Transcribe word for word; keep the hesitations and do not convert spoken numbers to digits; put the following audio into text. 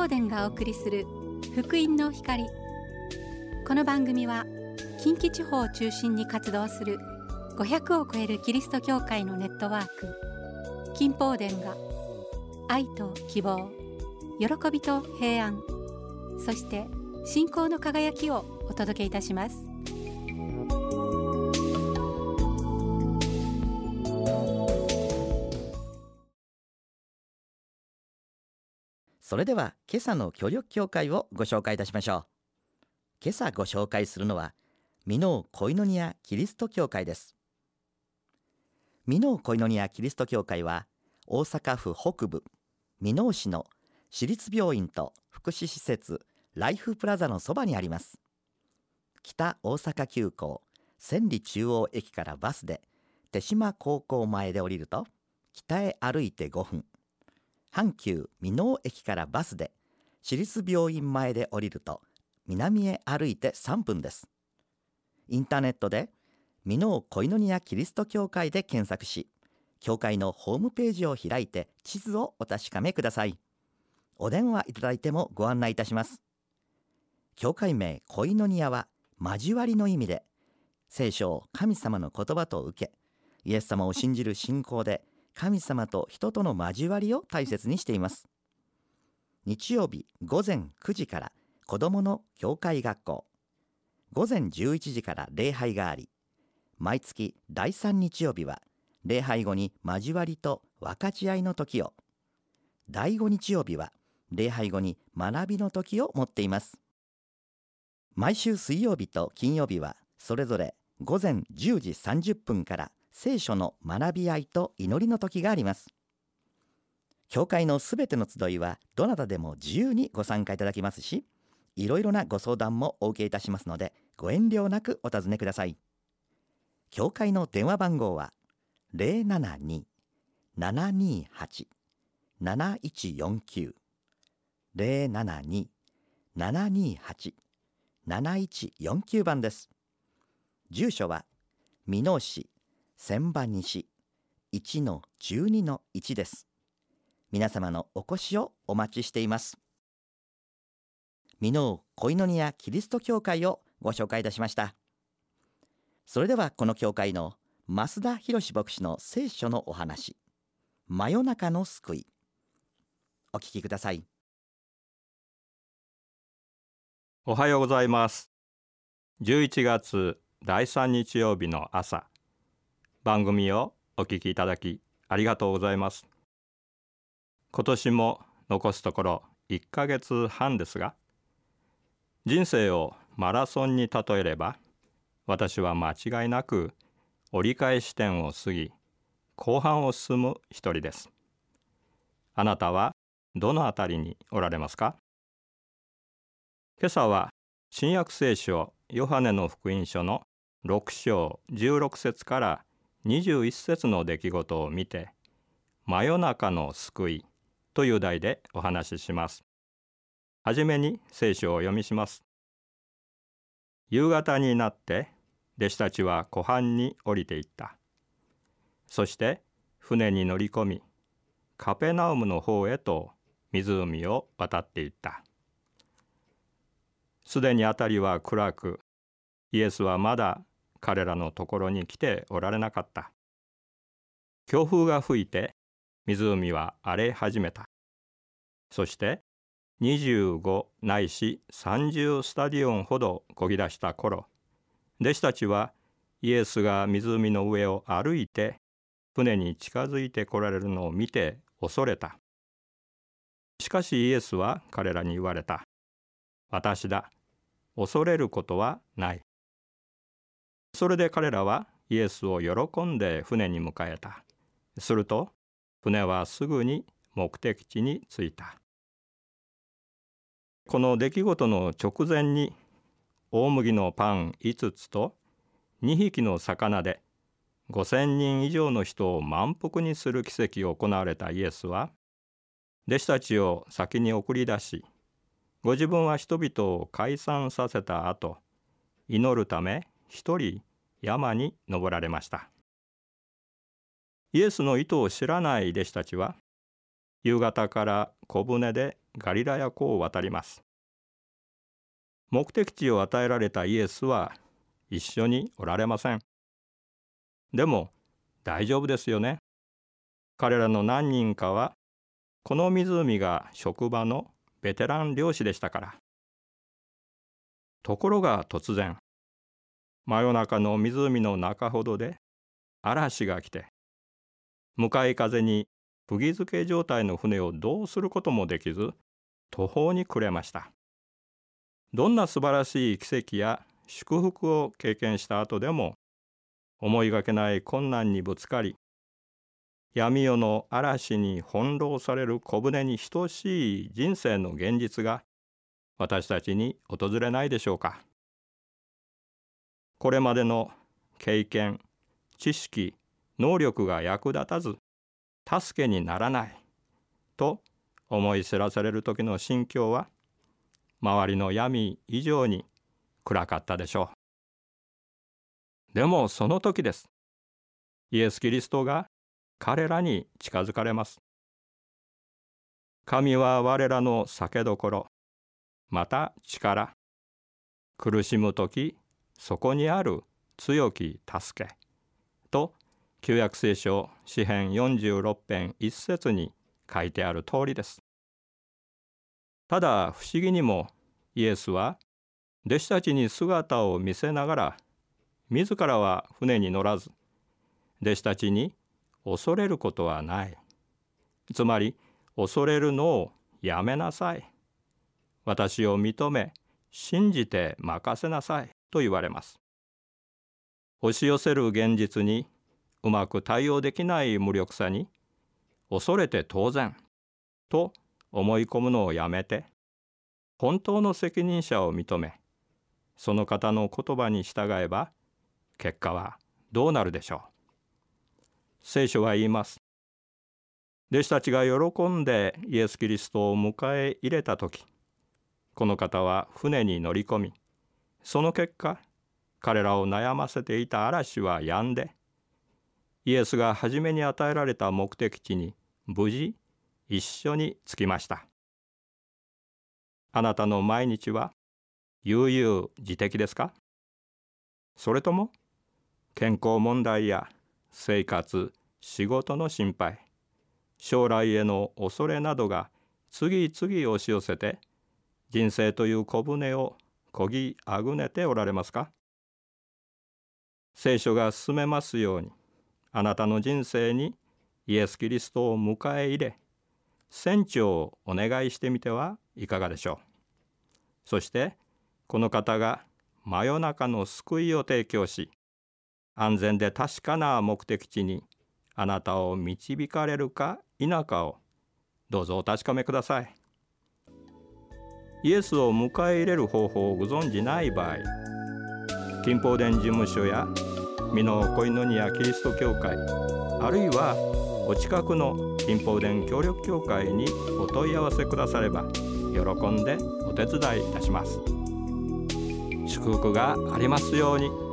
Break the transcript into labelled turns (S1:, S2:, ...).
S1: 報殿がお送りする福音の光。この番組は近畿地方を中心に活動するごひゃくを超えるキリスト教会のネットワーク金報殿が愛と希望、喜びと平安、そして信仰の輝きをお届けいたします。
S2: それでは今朝の協力教会をご紹介いたしましょう。今朝ご紹介するのは箕面コイノニアキリスト教会です。箕面コイノニアキリスト教会は大阪府北部箕面市の市立病院と福祉施設ライフプラザのそばにあります。北大阪急行千里中央駅からバスで手島高校前で降りると北へ歩いてごふん、阪急箕面駅からバスで市立病院前で降りると南へ歩いてさんぷんです。インターネットで箕面コイノニアキリスト教会で検索し、教会のホームページを開いて地図をお確かめください。お電話いただいてもご案内いたします。教会名コイノニアは交わりの意味で、聖書を神様の言葉と受け、イエス様を信じる信仰で神様と人との交わりを大切にしています。日曜日ごぜんくじから子どもの教会学校、ごぜんじゅういちじから礼拝があり、毎月だいさん日曜日は礼拝後に交わりと分かち合いの時を、だいご日曜日は礼拝後に学びの時を持っています。毎週水曜日と金曜日はそれぞれごぜんじゅうじさんじゅっぷんから聖書の学び合いと祈りの時があります。教会のすべての集いはどなたでも自由にご参加いただきますし、いろいろなご相談もお受けいたしますので、ご遠慮なくお尋ねください。教会の電話番号は ゼロななに ななにはち なないちよんきゅう ゼロななに ななにはち なないちよんきゅう 番です。住所は箕面市千葉西 いちのじゅうにのいち です。皆様のお越しをお待ちしています。箕面コイノニアキリスト教会をご紹介いたしました。それではこの教会の増田博牧師の聖書のお話、真夜中の救い、お聞きください。
S3: おはようございます。じゅういちがつだいさん日曜日の朝、番組をお聞きいただきありがとうございます。今年も残すところいっかげつはんですが、人生をマラソンに例えれば、私は間違いなく折り返し点を過ぎ、後半を進む一人です。あなたはどのあたりにおられますか？今朝は新約聖書ヨハネの福音書のろく章じゅうろく節からにじゅういち節の出来事を見て、真夜中の救いという題でお話しします。はじめに聖書を読みします。夕方になって弟子たちは湖畔に降りていった。そして船に乗り込み、カペナウムの方へと湖を渡っていった。すでに辺りは暗く、イエスはまだ彼らのところに来ておられなかった。強風が吹いて湖は荒れ始めた。そしてにじゅうごないしさんじゅうスタディオンほど漕ぎ出した頃、弟子たちはイエスが湖の上を歩いて船に近づいて来られるのを見て恐れた。しかしイエスは彼らに言われた。私だ。恐れることはない。それで彼らはイエスを喜んで船に迎えた。すると船はすぐに目的地に着いた。この出来事の直前に大麦のパンいつつとにひきの魚でごせんにん以上の人を満腹にする奇跡を行われたイエスは、弟子たちを先に送り出し、ご自分は人々を解散させた後、祈るため一人山に登られました。イエスの意図を知らない弟子たちは、夕方から小舟でガリラヤ湖を渡ります。目的地を与えられたイエスは一緒におられません。でも大丈夫ですよね。彼らの何人かはこの湖が職場のベテラン漁師でしたから。ところが突然、真夜中の湖の中ほどで嵐が来て、向かい風に釘付け状態の船をどうすることもできず、途方に暮れました。どんな素晴らしい奇跡や祝福を経験した後でも、思いがけない困難にぶつかり、闇夜の嵐に翻弄される小舟に等しい人生の現実が私たちに訪れないでしょうか。これまでの経験、知識、能力が役立たず、助けにならないと思い知らされる時の心境は、周りの闇以上に暗かったでしょう。でもその時です。イエス・キリストが彼らに近づかれます。神は我らの酒どころ、また力。苦しむとき、そこにある強き助け。と、旧約聖書詩編よんじゅうろく編一節に書いてある通りです。ただ不思議にもイエスは弟子たちに姿を見せながら、自らは船に乗らず、弟子たちに恐れることはない。つまり、恐れるのをやめなさい。私を認め、信じて任せなさいと言われます。押し寄せる現実にうまく対応できない無力さに、恐れて当然と思い込むのをやめて、本当の責任者を認め、その方の言葉に従えば、結果はどうなるでしょう。聖書は言います。弟子たちが喜んでイエス・キリストを迎え入れたとき、この方は船に乗り込み、その結果、彼らを悩ませていた嵐は止んで、イエスが初めに与えられた目的地に無事一緒に着きました。あなたの毎日は悠々自適ですか？それとも健康問題や生活、仕事の心配、将来への恐れなどが次々押し寄せて、人生という小舟を漕ぎあぐねておられますか？聖書が進めますように、あなたの人生にイエス・キリストを迎え入れ、船長をお願いしてみてはいかがでしょう。そして、この方が真夜中の救いを提供し、安全で確かな目的地にあなたを導かれるか否かをどうぞお確かめください。イエスを迎え入れる方法をご存じない場合、金宝殿事務所や美濃コイノニアキリスト教会、あるいはお近くの金宝殿協力協会にお問い合わせくだされば、喜んでお手伝いいたします。祝福がありますように。